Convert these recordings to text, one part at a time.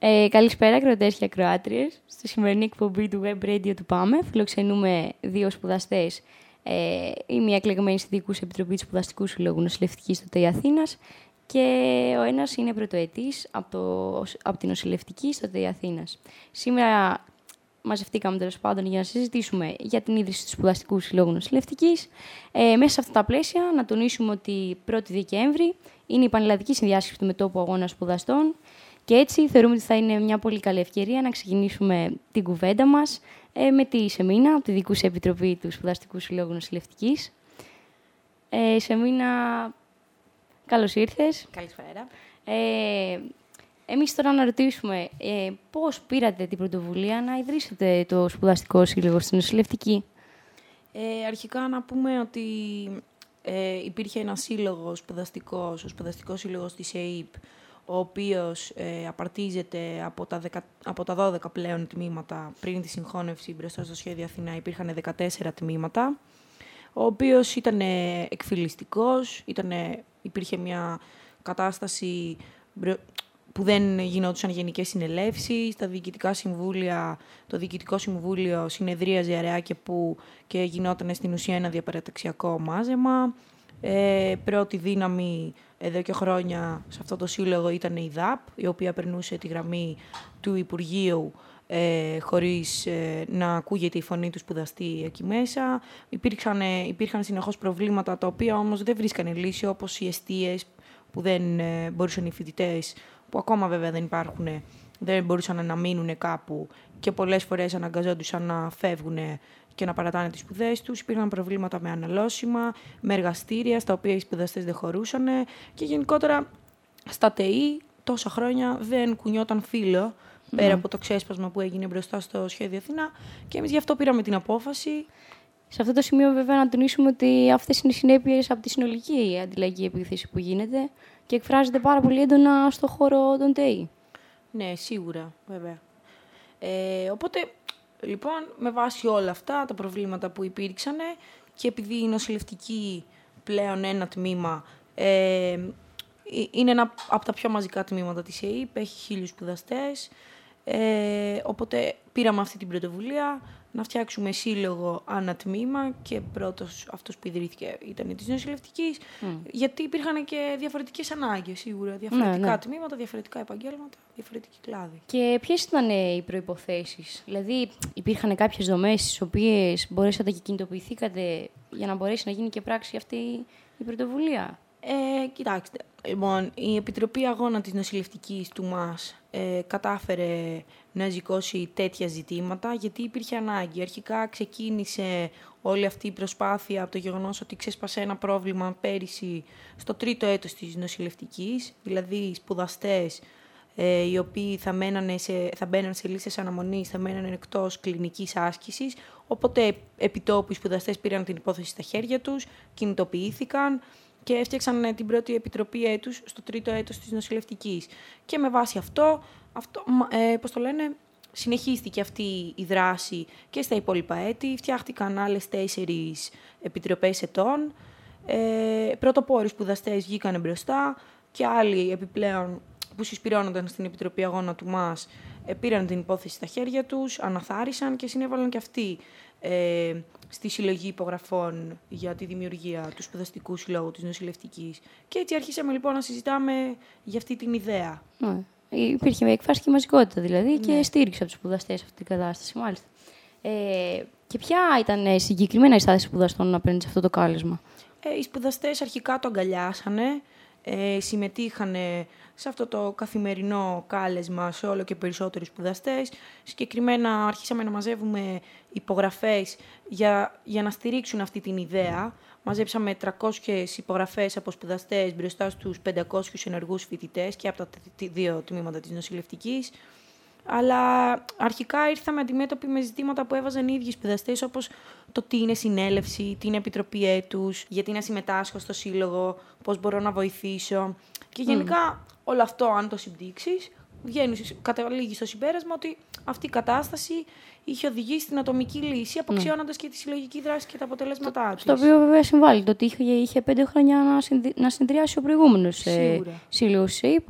Καλησπέρα, ακροατές και ακροάτριες. Στη σημερινή εκπομπή του Web Radio του ΠΑΜΕ φιλοξενούμε δύο σπουδαστές. Η μία εκλεγμένη στη Διοικούσα Επιτροπή του Σπουδαστικού Συλλόγου Νοσηλευτικής στο ΤΕΙ Αθήνας και ο ένας είναι πρωτοετής από την Νοσηλευτική στο ΤΕΙ Αθήνας. Σήμερα μαζευτήκαμε τέλος πάντων για να συζητήσουμε για την ίδρυση του Σπουδαστικού Συλλόγου Νοσηλευτικής. Μέσα σε αυτά τα πλαίσια, να τονίσουμε ότι 1η Δεκέμβρη είναι η Πανελλαδική Συνδιάσκεψη του Μετώπου Αγώνα Σπουδαστών. Και έτσι θεωρούμε ότι θα είναι μια πολύ καλή ευκαιρία να ξεκινήσουμε την κουβέντα μας με τη Σεμίνα, από τη Διοικούσα Επιτροπή του Σπουδαστικού Συλλόγου Νοσηλευτικής. Σεμίνα, καλώς ήρθες. Καλησπέρα. Εμείς τώρα να ρωτήσουμε πώς πήρατε την πρωτοβουλία να ιδρύσετε το Σπουδαστικό Σύλλογο στη Νοσηλευτική. Αρχικά να πούμε ότι υπήρχε ένα σύλλογο σπουδαστικός, ο Σπουδαστικός Σύλλογος της ΕΕΠ, ο οποίος απαρτίζεται από τα 12 πλέον τμήματα. Πριν τη συγχώνευση μπροστά στο Σχέδιο Αθηνά υπήρχαν 14 τμήματα, ο οποίος ήταν εκφυλιστικός, υπήρχε μια κατάσταση που δεν γινόντουσαν γενικές συνελεύσεις, τα διοικητικά συμβούλια, το Διοικητικό Συμβούλιο συνεδρίαζε αραιά και γινόταν στην ουσία ένα διαπαραταξιακό μάζεμα. Πρώτη δύναμη εδώ και χρόνια σε αυτό το σύλλογο ήταν η ΔΑΠ, η οποία περνούσε τη γραμμή του Υπουργείου χωρίς να ακούγεται η φωνή του σπουδαστή εκεί μέσα. Υπήρχαν συνεχώς προβλήματα, τα οποία όμως δεν βρίσκανε λύση, όπως οι εστίες που δεν μπορούσαν οι φοιτητές, που ακόμα βέβαια δεν υπάρχουν, δεν μπορούσαν να μείνουν κάπου και πολλές φορές αναγκαζόντουσαν να φεύγουν και να παρατάνε τις σπουδές τους. Υπήρχαν προβλήματα με αναλώσιμα, με εργαστήρια, στα οποία οι σπουδαστές δεν χωρούσαν και γενικότερα στα ΤΕΙ τόσα χρόνια δεν κουνιόταν φύλλο, πέρα από το ξέσπασμα που έγινε μπροστά στο Σχέδιο Αθηνά, και εμείς γι' αυτό πήραμε την απόφαση. Σε αυτό το σημείο βέβαια να τονίσουμε ότι αυτές είναι οι συνέπειες από τη συνολική αντιλαϊκή επίθεση που γίνεται και εκφράζεται πάρα πολύ έντονα στο χώρο των ΤΕΙ. Ναι, σίγουρα, βέβαια. Οπότε, λοιπόν, με βάση όλα αυτά τα προβλήματα που υπήρξαν και επειδή η νοσηλευτική πλέον ένα τμήμα είναι ένα από τα πιο μαζικά τμήματα της ΕΕΠ, έχει 1.000 σπουδαστές, οπότε πήραμε αυτή την πρωτοβουλία να φτιάξουμε σύλλογο ανά τμήμα και πρώτος αυτός που ιδρύθηκε ήταν της νοσηλευτικής, γιατί υπήρχαν και διαφορετικές ανάγκες σίγουρα, διαφορετικά τμήματα, διαφορετικά επαγγέλματα, διαφορετική κλάδη. Και ποιες ήταν οι προϋποθέσεις? Δηλαδή υπήρχαν κάποιες δομές στις οποίες μπορέσατε και κινητοποιηθήκατε για να μπορέσει να γίνει και πράξη αυτή η πρωτοβουλία? Κοιτάξτε, λοιπόν, η Επιτροπή Αγώνα της Νοσηλευτικής του ΜΑΣ κατάφερε να ζυγώσει τέτοια ζητήματα, γιατί υπήρχε ανάγκη. Αρχικά ξεκίνησε όλη αυτή η προσπάθεια από το γεγονός ότι ξέσπασε ένα πρόβλημα πέρυσι στο 3ο έτος της νοσηλευτικής, δηλαδή οι σπουδαστές οι οποίοι θα μπαίναν σε λίστες αναμονής, θα μέναν εκτός κλινικής άσκησης, οπότε επιτόπου οι σπουδαστές πήραν την υπόθεση στα χέρια τους, κινητοποιήθηκαν και έφτιαξαν την πρώτη επιτροπή έτους στο 3ο έτος της νοσηλευτικής. Και με βάση αυτό συνεχίστηκε αυτή η δράση και στα υπόλοιπα έτη. Φτιάχτηκαν άλλες 4 επιτροπές ετών. Πρωτοπόροι σπουδαστές βγήκαν μπροστά και άλλοι επιπλέον που συσπηρώνονταν στην Επιτροπή Αγώνα του ΜΑΣ πήραν την υπόθεση στα χέρια τους, αναθάρισαν και συνέβαλαν και αυτοί στη συλλογή υπογραφών για τη δημιουργία του Σπουδαστικού Συλλόγου της Νοσηλευτικής. Και έτσι αρχίσαμε λοιπόν να συζητάμε για αυτή την ιδέα. Υπήρχε εκφραστική μαζικότητα δηλαδή και στήριξη από τους σπουδαστές σε αυτή την κατάσταση, μάλιστα. Και ποια ήταν συγκεκριμένα η στάση των σπουδαστών απέναντι σε αυτό το κάλεσμα? Οι σπουδαστές αρχικά το αγκαλιάσανε, συμμετείχαν σε αυτό το καθημερινό κάλεσμα σε όλο και περισσότερους σπουδαστές. Συγκεκριμένα αρχίσαμε να μαζεύουμε υπογραφές για να στηρίξουν αυτή την ιδέα. Μαζέψαμε 300 υπογραφές από σπουδαστές μπροστά στους 500 ενεργούς φοιτητές και από τα 2 τμήματα της νοσηλευτικής. Αλλά αρχικά ήρθαμε αντιμέτωποι με ζητήματα που έβαζαν οι ίδιοι σπουδαστές, όπως το τι είναι συνέλευση, τι είναι επιτροπή έτους, γιατί να συμμετάσχω στο σύλλογο, πώς μπορώ να βοηθήσω. Και γενικά όλο αυτό, αν το συμπτύξεις, καταλήγει στο συμπέρασμα ότι αυτή η κατάσταση είχε οδηγήσει στην ατομική λύση, αποξιώνοντας και τη συλλογική δράση και τα αποτελέσματά της. Στο οποίο βέβαια συμβάλλει το ότι είχε 5 χρόνια να συνεδριάσει ο προηγούμενος σύλλογος ΣΕΙΠ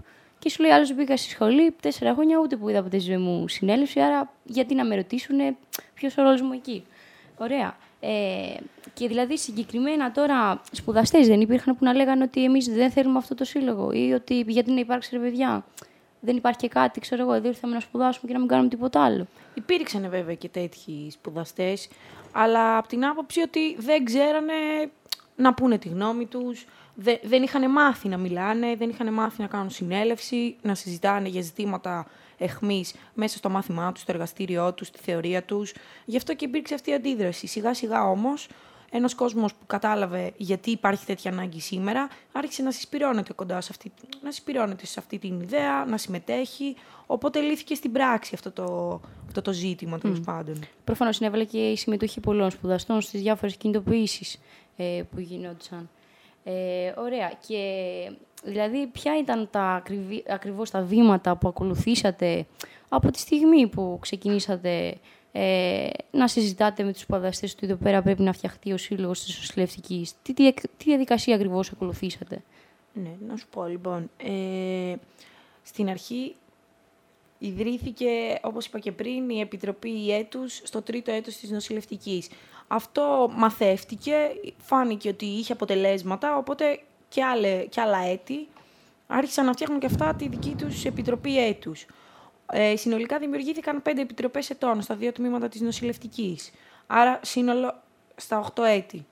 Και σου λέει άλλος μπήκα στη σχολή 4 χρόνια, ούτε που είδα από τη ζωή μου συνέλευση, άρα γιατί να με ρωτήσουν ποιος ο ρόλος μου εκεί. Ωραία. Και δηλαδή συγκεκριμένα τώρα σπουδαστές δεν υπήρχαν που να λέγανε ότι εμείς δεν θέλουμε αυτό το σύλλογο ή ότι γιατί να υπάρξει ρε παιδιά. Δεν υπάρχει και κάτι, ξέρω εγώ, εδώ ήρθαμε να σπουδάσουμε και να μην κάνουμε τίποτα άλλο. Υπήρξαν βέβαια και τέτοιοι σπουδαστές, αλλά από την άποψη ότι δεν ξέρανε να πούνε τη γνώμη τους, δεν είχαν μάθει να μιλάνε, δεν είχαν μάθει να κάνουν συνέλευση, να συζητάνε για ζητήματα εχμής μέσα στο μάθημά τους, στο εργαστήριό τους, στη θεωρία τους. Γι' αυτό και υπήρξε αυτή η αντίδραση. Σιγά σιγά όμως, ένας κόσμος που κατάλαβε γιατί υπάρχει τέτοια ανάγκη σήμερα, άρχισε να συσπυρώνεται κοντά σε αυτή την ιδέα, να συμμετέχει. Οπότε λύθηκε στην πράξη αυτό το ζήτημα, τέλος πάντων. Προφανώς συνέβαλε και η συμμετοχή πολλών σπουδαστών στις διάφορες κινητοποιήσεις που γινόντουσαν. Ωραία. Και δηλαδή, ποια ήταν ακριβώς τα βήματα που ακολουθήσατε από τη στιγμή που ξεκινήσατε να συζητάτε με τους σπουδαστές ότι εδώ πέρα πρέπει να φτιαχτεί ο σύλλογος της νοσηλευτικής. Τι διαδικασία ακριβώς ακολουθήσατε? Ναι, να σου πω λοιπόν. Στην αρχή ιδρύθηκε, όπως είπα και πριν, η Επιτροπή Έτους στο 3ο έτος της νοσηλευτικής. Αυτό μαθεύτηκε, φάνηκε ότι είχε αποτελέσματα, οπότε και άλλα έτη άρχισαν να φτιάχνουν και αυτά τη δική τους Επιτροπή Έτους. Συνολικά δημιουργήθηκαν 5 επιτροπές ετών στα 2 τμήματα της νοσηλευτικής. Άρα σύνολο στα 8 έτη.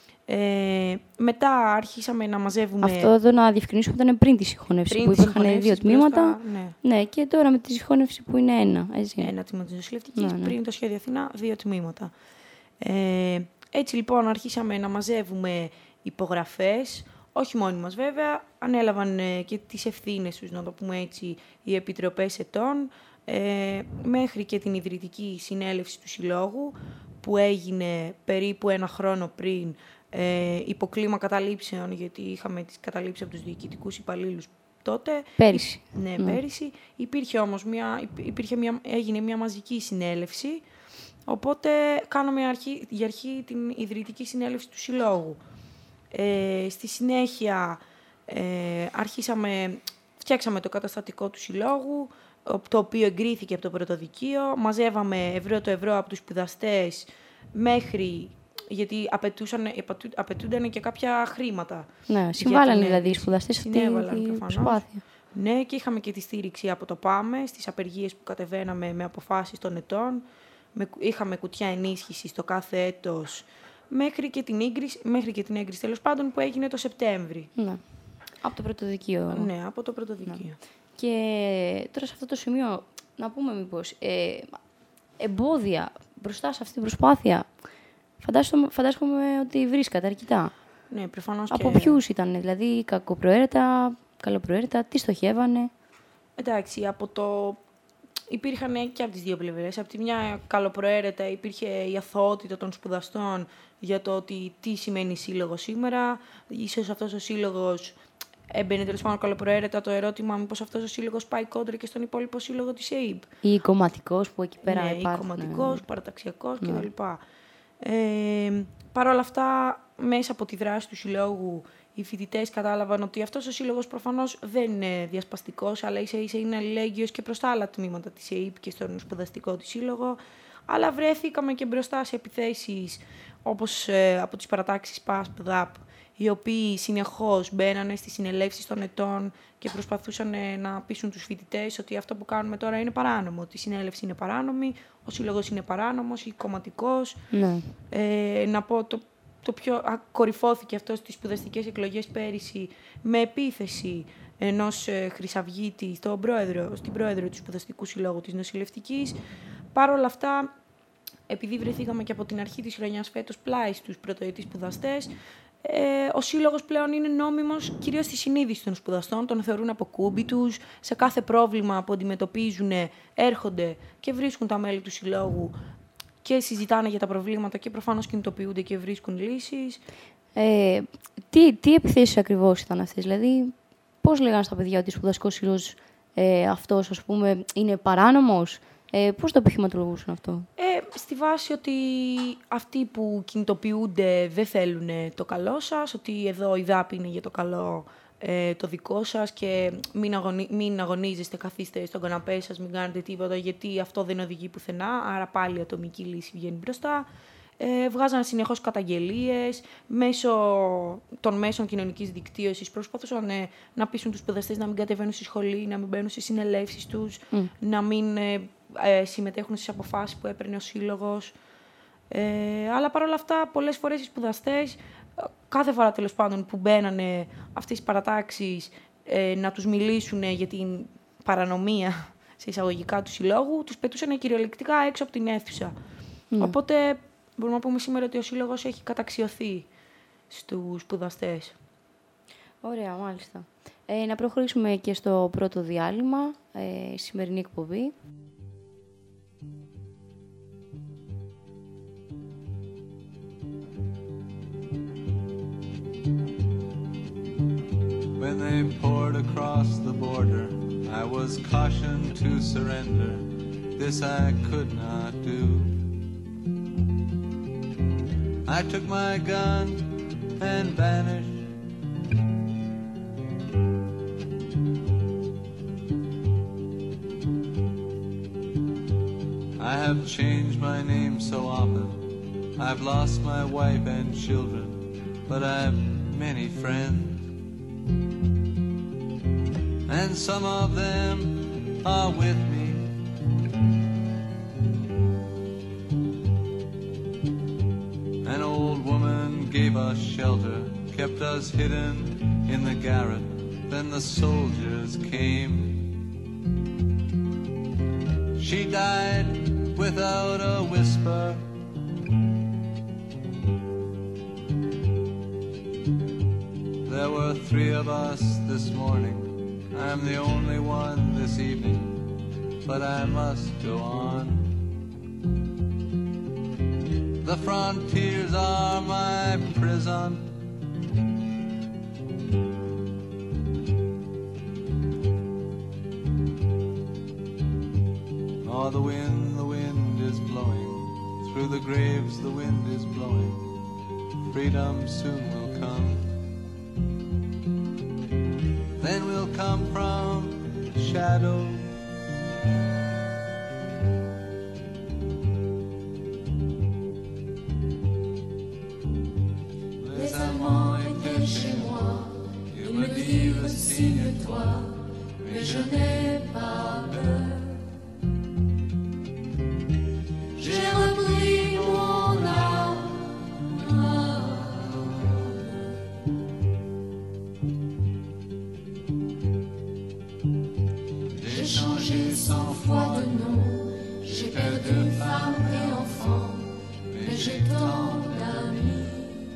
Μετά άρχισαμε να μαζεύουμε... Αυτό εδώ να διευκρινίσουμε ήταν πριν τη συγχώνευση που υπήρχαν 2 τμήματα. Ναι, και τώρα με τη συγχώνευση που είναι 1. Έτσι. 1 τμήμα της νοσηλευτικής, πριν το σχέδιο Αθηνά 2 τμήματα. Έτσι λοιπόν αρχίσαμε να μαζεύουμε υπογραφές. Όχι μόνοι μας βέβαια, ανέλαβαν και τις ευθύνες τους, να το πούμε έτσι, οι επιτροπές ετών, μέχρι και την ιδρυτική συνέλευση του Συλλόγου, που έγινε περίπου 1 χρόνο πριν, υποκλίμα καταλήψεων, γιατί είχαμε τις καταλήψεις από τους διοικητικούς υπαλλήλους τότε. Πέρυσι. Ναι, πέρυσι. Υπήρχε όμως έγινε μια μαζική συνέλευση, οπότε κάναμε για αρχή την ιδρυτική συνέλευση του Συλλόγου. Στη συνέχεια φτιάξαμε το καταστατικό του Συλλόγου, το οποίο εγκρίθηκε από το Πρωτοδικείο. Μαζεύαμε ευρώ το ευρώ από τους σπουδαστές μέχρι, γιατί απαιτούνταν και κάποια χρήματα. Ναι, συμβάλλανε δηλαδή οι σπουδαστές αυτή την προσπάθεια. Ναι, και είχαμε και τη στήριξη από το ΠΑΜΕ στις απεργίες που κατεβαίναμε με αποφάσεις των ετών. Είχαμε κουτιά ενίσχυση στο κάθε έτος, μέχρι και την έγκριση τέλος πάντων που έγινε το Σεπτέμβρη. Ναι. Από το Πρωτοδικείο. Ναι, από το Πρωτοδικείο. Ναι. Και τώρα σε αυτό το σημείο να πούμε μήπως εμπόδια μπροστά σε αυτή την προσπάθεια. Φαντάζομαι ότι βρίσκατε αρκετά. Ναι, προφανώς. Από ποιους ήταν, δηλαδή κακοπροαίρετα, καλοπροαίρετα, τι στοχεύανε? Εντάξει, υπήρχαν και από τις δύο πλευρές. Από τη μια καλοπροαίρετα υπήρχε η αθωότητα των σπουδαστών για το ότι τι σημαίνει σύλλογο σήμερα. Ίσως αυτός ο σύλλογος έμπαινε τέλος πάντων καλοπροαίρετα το ερώτημα μήπως αυτός ο σύλλογος πάει κόντρα και στον υπόλοιπο σύλλογο της ΕΕΠ. Ή κομματικός που εκεί πέρα υπάρχει. Ναι, ή κομματικός, παραταξιακός κτλ. Παρ' όλα αυτά, μέσα από τη δράση του συλλόγου, οι φοιτητές κατάλαβαν ότι αυτός ο σύλλογος προφανώς δεν είναι διασπαστικός, αλλά ίσα-ίσα είναι αλληλέγγυος και προς τα άλλα τμήματα της ΕΕΠ και στον σπουδαστικό της σύλλογο. Αλλά βρέθηκαμε και μπροστά σε επιθέσεις όπως από τις παρατάξεις ΠΑΣ, ΠΔΑΠ, οι οποίοι συνεχώς μπαίνανε στις συνελεύσεις των ετών και προσπαθούσαν να πείσουν τους φοιτητές ότι αυτό που κάνουμε τώρα είναι παράνομο, ότι η συνέλευση είναι παράνομη, ο σύλλογος είναι παράνομος ή κομματικός. Ναι. Να πω το πιο κορυφώθηκε αυτό στις σπουδαστικές εκλογές πέρυσι με επίθεση ενός χρυσαυγίτη στην πρόεδρο του Σπουδαστικού Συλλόγου της Νοσηλευτικής. Παρ' όλα αυτά, επειδή βρεθήκαμε και από την αρχή της χρονιάς φέτος πλάι στους πρωτοετής σπουδαστές, ο σύλλογος πλέον είναι νόμιμος κυρίως στη συνείδηση των σπουδαστών, τον θεωρούν από κούμπι τους, σε κάθε πρόβλημα που αντιμετωπίζουν έρχονται και βρίσκουν τα μέλη του συλλόγου και συζητάνε για τα προβλήματα και προφανώς κινητοποιούνται και βρίσκουν λύσεις. Τι επιθέσεις ακριβώς ήταν αυτές, δηλαδή πώς λέγανε στα παιδιά ότι ο σπουδαστικός σύλλογος αυτός, ας πούμε, είναι παράνομος, πώς το επιχειρηματολογούσαν αυτό? Στη βάση ότι αυτοί που κινητοποιούνται δεν θέλουν το καλό σας, ότι εδώ η ΔΑΠ είναι για το καλό το δικό σας και μην αγωνίζεστε, καθίστε στον καναπέ σας, μην κάνετε τίποτα, γιατί αυτό δεν οδηγεί πουθενά, άρα πάλι η ατομική λύση βγαίνει μπροστά. Βγάζαν συνεχώς καταγγελίες, μέσω των μέσων κοινωνικής δικτύωσης προσπαθούσαν να πείσουν τους σπουδαστές να μην κατεβαίνουν στη σχολή, να μην μπαίνουν στις συνελεύσεις τους, να μην συμμετέχουν στις αποφάσεις που έπαιρνε ο σύλλογος. Αλλά παρόλα αυτά, πολλές φορές οι σπουδαστές, κάθε φορά τέλος πάντων που μπαίνανε αυτές τις παρατάξεις να τους μιλήσουν για την παρανομία σε εισαγωγικά του συλλόγου, τους πετούσαν κυριολεκτικά έξω από την αίθουσα. Οπότε μπορούμε να πούμε σήμερα ότι ο σύλλογος έχει καταξιωθεί στους σπουδαστές. Ωραία, μάλιστα. Να προχωρήσουμε και στο πρώτο διάλειμμα, σημερινή εκπομπή. When they poured across the border, I was cautioned to surrender. This I could not do. I took my gun and vanished. I have changed my name so often. I've lost my wife and children, but I've many friends. And some of them are with me. An old woman gave us shelter, kept us hidden in the garret. Then the soldiers came. She died without a whisper. There were 3 of us this morning. I'm the only one this evening, but I must go on. The frontiers are my prison. Oh, the wind is blowing. Through the graves the wind is blowing. Freedom soon will come. Then we'll come from shadow. Les amants étaient chez moi, ils me dirent signe-toi, mais je n'ai pas peur. J'ai repris mon âme. J'ai changé 100 fois de nom, j'ai perdu femme et enfant, mais j'ai tant d'amis.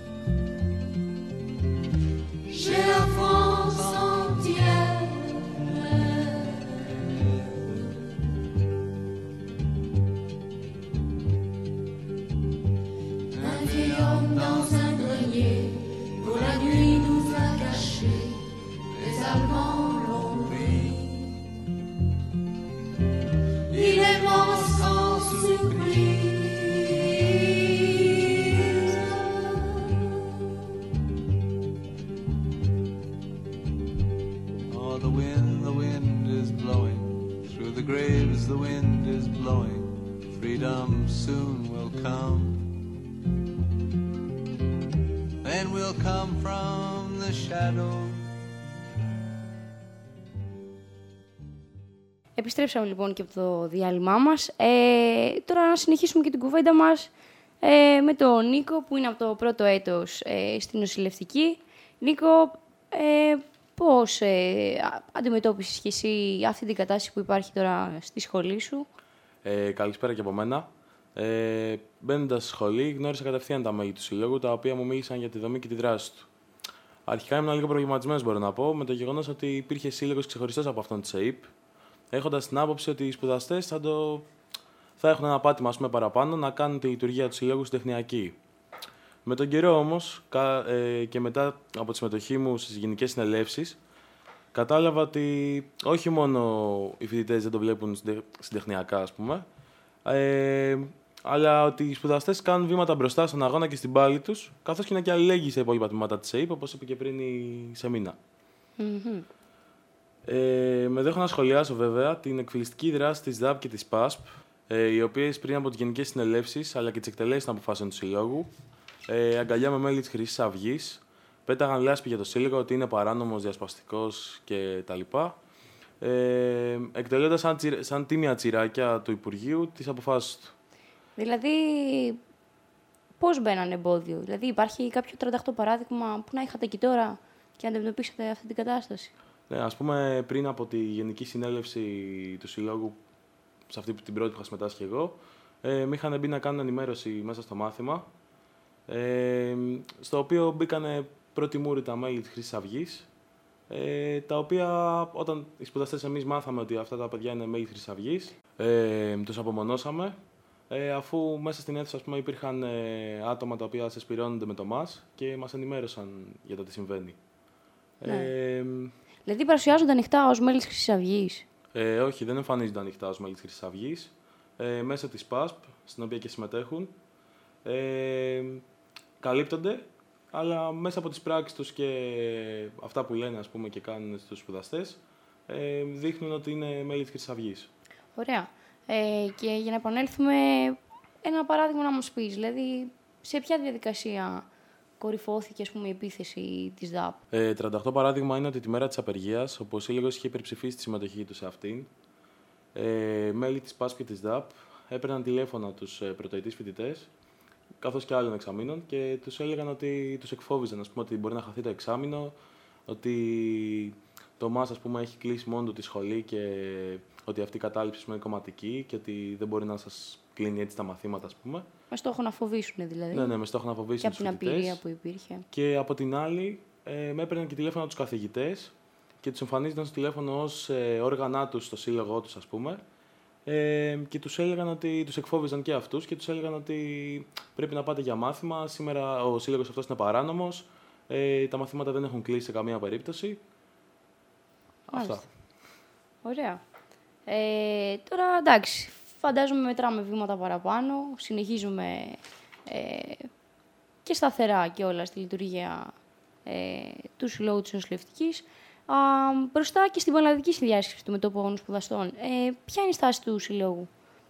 J'ai la France entière. Un vieil homme dans un grenier, pour la nuit nous a cachés, les Allemands l'ont pris. Il est mort sans surprise. Oh, the wind is blowing. Through the graves the wind is blowing. Freedom soon will come. Then we'll come from the shadow. Επιστρέψαμε λοιπόν και από το διάλειμμά μας. Τώρα να συνεχίσουμε και την κουβέντα μας με τον Νίκο, που είναι από το πρώτο έτος στην νοσηλευτική. Νίκο, πώς αντιμετώπισες και εσύ αυτή την κατάσταση που υπάρχει τώρα στη σχολή σου? Καλησπέρα και από μένα. Μπαίνοντας στη σχολή, γνώρισα κατευθείαν τα μέλη του συλλόγου, τα οποία μου μίλησαν για τη δομή και τη δράση του. Αρχικά ήμουν λίγο προβληματισμένος, μπορώ να πω, με το γεγονός ότι υπήρχε σύλλογος ξεχωριστός από αυτόν της ΕΥΠ, έχοντας την άποψη ότι οι σπουδαστές θα έχουν ένα πάτημα παραπάνω να κάνουν τη λειτουργία του συλλόγου στην τεχνιακή. Με τον καιρό όμως, και μετά από τη συμμετοχή μου στις γενικές συνελεύσεις, κατάλαβα ότι όχι μόνο οι φοιτητές δεν το βλέπουν στην τεχνιακά, ας πούμε, αλλά ότι οι σπουδαστές κάνουν βήματα μπροστά στον αγώνα και στην πάλη τους, καθώς και είναι και αλληλέγγυοι σε υπόλοιπα τμήματα της ΕΥΠ, όπως είπε και πριν η Σεμίνα. Με έχω να σχολιάσω βέβαια την εκφυλιστική δράση της ΔΑΠ και της ΠΑΣΠ, οι οποίες πριν από τις γενικές συνελεύσεις αλλά και τις εκτελέσεις των αποφάσεων του Συλλόγου, αγκαλιά με μέλη της Χρυσής Αυγής, πέταγαν λάσπη για το Σύλλογο ότι είναι παράνομος, διασπαστικός κτλ. Εκτελώντας σαν τίμια τσιράκια του Υπουργείου τις αποφάσεις του. Δηλαδή, πώς μπαίνανε εμπόδιο? Δηλαδή, υπάρχει κάποιο 38 παράδειγμα που να είχατε και τώρα και να αντιμετωπίσετε αυτή την κατάσταση? Ναι, ας πούμε, πριν από τη Γενική Συνέλευση του Συλλόγου, σε αυτή την πρώτη που είχα συμμετάσχει εγώ, με είχαν μπει να κάνουν ενημέρωση μέσα στο μάθημα, στο οποίο μπήκανε πρώτη μούρη τα μέλη της Χρυσής Αυγής, τα οποία όταν οι σπουδαστές εμείς μάθαμε ότι αυτά τα παιδιά είναι μέλη της Χρυσής Αυγής, τους απομονώσαμε, αφού μέσα στην αίθουσα, ας πούμε, υπήρχαν άτομα τα οποία σεσπηρώνονται με το ΜΑΣ και μας ενημέρωσαν για το τι συμβαίνει. Ναι. Δηλαδή παρουσιάζονται ανοιχτά ως μέλη της Χρυσής Αυγής? Όχι, δεν εμφανίζονται ανοιχτά ως μέλη της Χρυσής Αυγής. Μέσω της ΠΑΣΠ, στην οποία και συμμετέχουν, καλύπτονται, αλλά μέσα από τις πράξεις τους και αυτά που λένε, ας πούμε, και κάνουν στους σπουδαστές, δείχνουν ότι είναι μέλη της Χρυσής Αυγής. Ωραία. Και για να επανέλθουμε, ένα παράδειγμα να μας πεις, δηλαδή σε ποια διαδικασία κορυφώθηκε, ας πούμε, η επίθεση της ΔΑΠ? 38 παράδειγμα είναι ότι τη μέρα της απεργίας, όπου ο Σύλλογος είχε υπερψηφίσει τη συμμετοχή του σε αυτήν, μέλη της ΠΑΣΠ και της ΔΑΠ έπαιρναν τηλέφωνα τους πρωτοετής φοιτητές, καθώς και άλλων εξαμήνων, και τους έλεγαν ότι τους εκφόβιζαν, ας πούμε, ότι μπορεί να χαθεί το εξάμηνο, ότι το ΜΑΣ, ας πούμε, έχει κλείσει μόνο του τη σχολή και ότι αυτή η κατάληψη είναι κομματική και ότι δεν μπορεί να σας κλείνει έτσι τα μαθήματα, ας πούμε. Με στόχο να φοβήσουν, δηλαδή. Ναι, με στόχο να φοβήσουν τους φοιτητές. Και από την απειρία που υπήρχε. Και από την άλλη, με έπαιρναν και τηλέφωνα τους καθηγητές και τους εμφανίζονταν στο τηλέφωνο ως όργανά τους στο σύλλογό τους, ας πούμε. Και τους έλεγαν ότι τους εκφόβιζαν και αυτούς και τους έλεγαν ότι πρέπει να πάτε για μάθημα. Σήμερα ο σύλλογος αυτός είναι παράνομος. Τα μαθήματα δεν έχουν κλείσει σε καμία περίπτωση. Μάλιστα. Αυτά. Ωραία. Τώρα, εντάξει, φαντάζομαι μετράμε βήματα παραπάνω. Συνεχίζουμε και σταθερά και όλα στη λειτουργία του Συλλόγου της Νοσηλευτικής. Μπροστά και στην πανελλαδική συνδιάσκεψη του Μετώπου Αγώνων Σπουδαστών. Ποια είναι η στάση του Συλλόγου?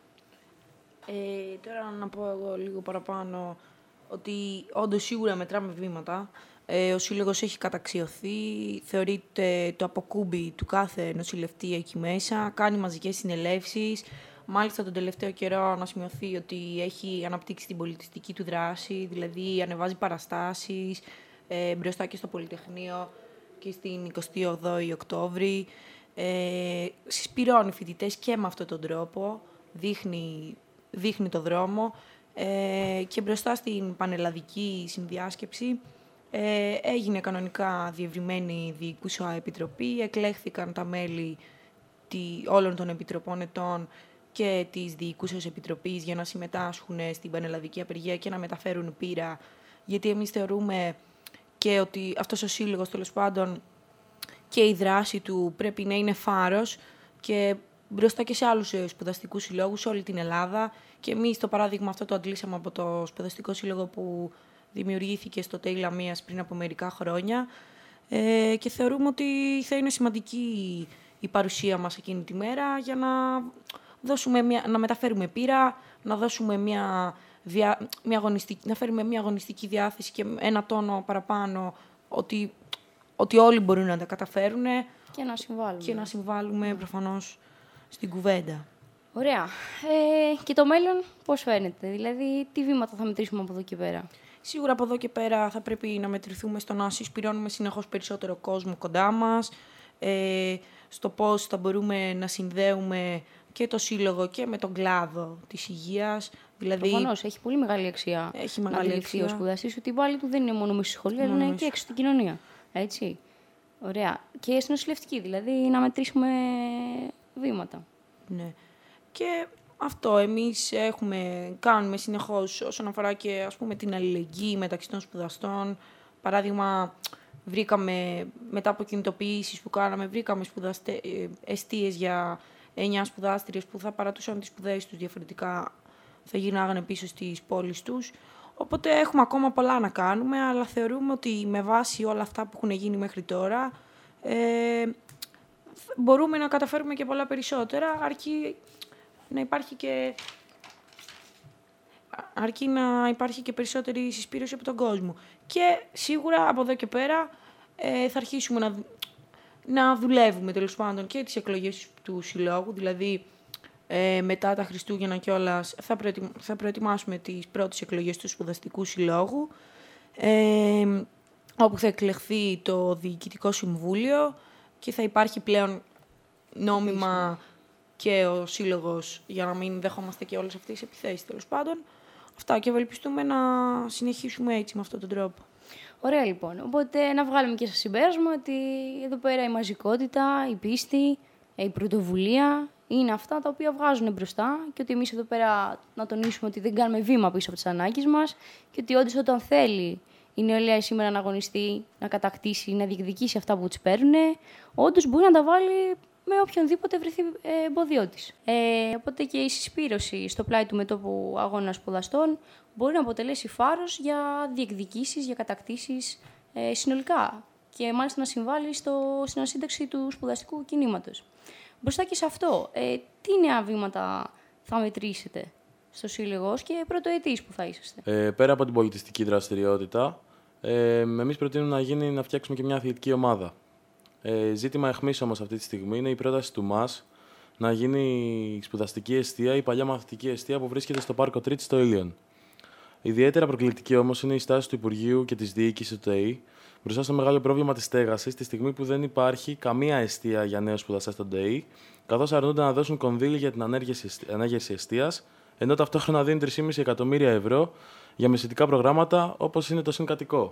Τώρα να πω εγώ λίγο παραπάνω ότι όντως σίγουρα μετράμε βήματα. Ο Σύλλογος έχει καταξιωθεί, θεωρείται το αποκούμπι του κάθε νοσηλευτή εκεί μέσα, κάνει μαζικές συνελεύσεις. Μάλιστα τον τελευταίο καιρό να σημειωθεί ότι έχει αναπτύξει την πολιτιστική του δράση, δηλαδή ανεβάζει παραστάσεις μπροστά και στο Πολυτεχνείο και στην 28η Οκτώβρη. Συσπηρώνει φοιτητές και με αυτόν τον τρόπο, δείχνει το δρόμο και μπροστά στην πανελλαδική συνδιάσκεψη έγινε κανονικά διευρυμένη διοικούσα επιτροπή, εκλέχθηκαν τα μέλη όλων των επιτροπών ετών και της διοικούσας επιτροπής για να συμμετάσχουν στην πανελλαδική απεργία και να μεταφέρουν πείρα, γιατί εμείς θεωρούμε και ότι αυτός ο σύλλογος, τέλος πάντων, και η δράση του πρέπει να είναι φάρος και μπροστά και σε άλλους σπουδαστικούς συλλόγους σε όλη την Ελλάδα. Και εμείς το παράδειγμα αυτό το αντλήσαμε από το σπουδαστικό σύλλογο που δημιουργήθηκε στο ΤΕΙ Λαμίας πριν από μερικά χρόνια και θεωρούμε ότι θα είναι σημαντική η παρουσία μας εκείνη τη μέρα για να μεταφέρουμε πείρα, να δώσουμε να φέρουμε μια αγωνιστική διάθεση και ένα τόνο παραπάνω ότι όλοι μπορούν να τα καταφέρουν και να συμβάλλουμε προφανώς στην κουβέντα. Ωραία. Και το μέλλον πώς φαίνεται? Δηλαδή, τι βήματα θα μετρήσουμε από εδώ και πέρα? Σίγουρα από εδώ και πέρα θα πρέπει να μετρηθούμε στο να συσπηρώνουμε συνεχώς περισσότερο κόσμο κοντά μας, στο πώς θα μπορούμε να συνδέουμε και το σύλλογο και με τον κλάδο της υγείας. Δηλαδή, προφανώς, έχει πολύ μεγάλη αξία να αντιληφθεί ο σπουδαστής ότι η βάλη του δεν είναι μόνο μέσα στη σχολή, αλλά είναι και έξω στην κοινωνία. Έτσι. Ωραία. Και στην νοσηλευτική, δηλαδή, να μετρήσουμε βήματα. Ναι. Και αυτό εμείς κάνουμε συνεχώς όσον αφορά και, ας πούμε, την αλληλεγγύη μεταξύ των σπουδαστών. Παράδειγμα, μετά από κινητοποιήσεις που κάναμε, βρήκαμε εστίες για 9 σπουδάστριες που θα παρατούσαν τις σπουδές τους διαφορετικά, θα γυρνάγανε πίσω στις πόλεις τους. Οπότε έχουμε ακόμα πολλά να κάνουμε, αλλά θεωρούμε ότι με βάση όλα αυτά που έχουν γίνει μέχρι τώρα, μπορούμε να καταφέρουμε και πολλά περισσότερα, αρκεί να υπάρχει και περισσότερη συσπήρωση από τον κόσμο. Και σίγουρα από εδώ και πέρα θα αρχίσουμε να δουλεύουμε τέλος πάντων και τις εκλογές του Συλλόγου, δηλαδή μετά τα Χριστούγεννα κιόλας θα προετοιμάσουμε τις πρώτες εκλογές του Σπουδαστικού Συλλόγου, όπου θα εκλεχθεί το Διοικητικό Συμβούλιο και θα υπάρχει πλέον νόμιμα και ο Σύλλογος, για να μην δεχόμαστε και όλες αυτές τις επιθέσεις τέλος πάντων. Αυτά, και ευελπιστούμε να συνεχίσουμε έτσι με αυτόν τον τρόπο. Ωραία, λοιπόν. Οπότε να βγάλουμε και στο συμπέρασμα ότι εδώ πέρα η μαζικότητα, η πίστη, η πρωτοβουλία είναι αυτά τα οποία βγάζουν μπροστά, και ότι εμείς εδώ πέρα να τονίσουμε ότι δεν κάνουμε βήμα πίσω από τις ανάγκες μας, και ότι όντως όταν θέλει η νεολαία σήμερα να αγωνιστεί, να κατακτήσει, να διεκδικήσει αυτά που τους παίρνουν, όντως μπορεί να τα βάλει με οποιονδήποτε βρεθεί εμπόδιό της. Οπότε και η συσπήρωση στο πλάι του μετώπου αγώνα σπουδαστών μπορεί να αποτελέσει φάρος για διεκδικήσεις, για κατακτήσεις συνολικά, και μάλιστα να συμβάλλει στην ανασύνταξη του σπουδαστικού κινήματος. Μπροστά και σε αυτό, τι νέα βήματα θα μετρήσετε στο Σύλλογο και πρωτοετής που θα είσαστε? Πέρα από την πολιτιστική δραστηριότητα, εμείς προτείνουμε να φτιάξουμε και μια αθλητική ομάδα. Ζήτημα αιχμής όμως αυτή τη στιγμή είναι η πρόταση του ΜΑΣ να γίνει η σπουδαστική εστία, η παλιά μαθητική εστία που βρίσκεται στο Πάρκο Τρίτη στο Ήλιον. Ιδιαίτερα προκλητική όμως είναι η στάση του Υπουργείου και της διοίκησης του ΤΕΗ μπροστά στο μεγάλο πρόβλημα της στέγασης, τη στιγμή που δεν υπάρχει καμία εστία για νέους σπουδαστές στον ΤΕΗ, καθώς αρνούνται να δώσουν κονδύλι για την ανέγερση εστίας, ενώ ταυτόχρονα δίνουν 3,5 εκατομμύρια ευρώ για μεσητικά προγράμματα όπως είναι το Συγκατοικό.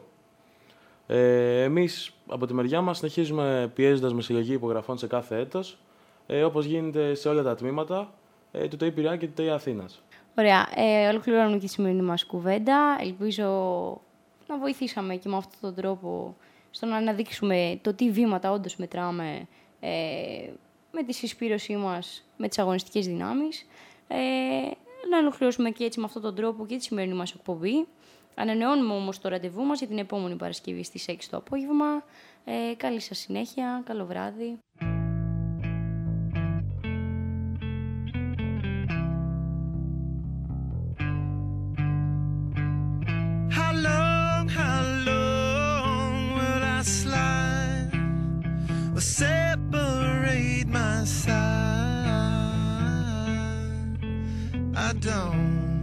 Εμείς από τη μεριά μας συνεχίζουμε πιέζοντας με συλλογή υπογραφών σε κάθε έτος, όπως γίνεται σε όλα τα τμήματα του ΤΕΗ Πειραιά και του ΤΕΗ Αθήνας. Ωραία. Ολοκληρώνουμε και τη σημερινή μας κουβέντα. Ελπίζω να βοηθήσαμε και με αυτόν τον τρόπο στο να αναδείξουμε το τι βήματα όντως μετράμε με τη συσπήρωσή μας με τις αγωνιστικές δυνάμεις. Να ολοκληρώσουμε και έτσι με αυτόν τον τρόπο και τη σημερινή μας εκπομπή. Ανανεώνουμε όμως το ραντεβού μας για την επόμενη Παρασκευή στις 6 το απόγευμα. Καλή σας συνέχεια, καλό βράδυ. How long will I slide or separate my side? I don't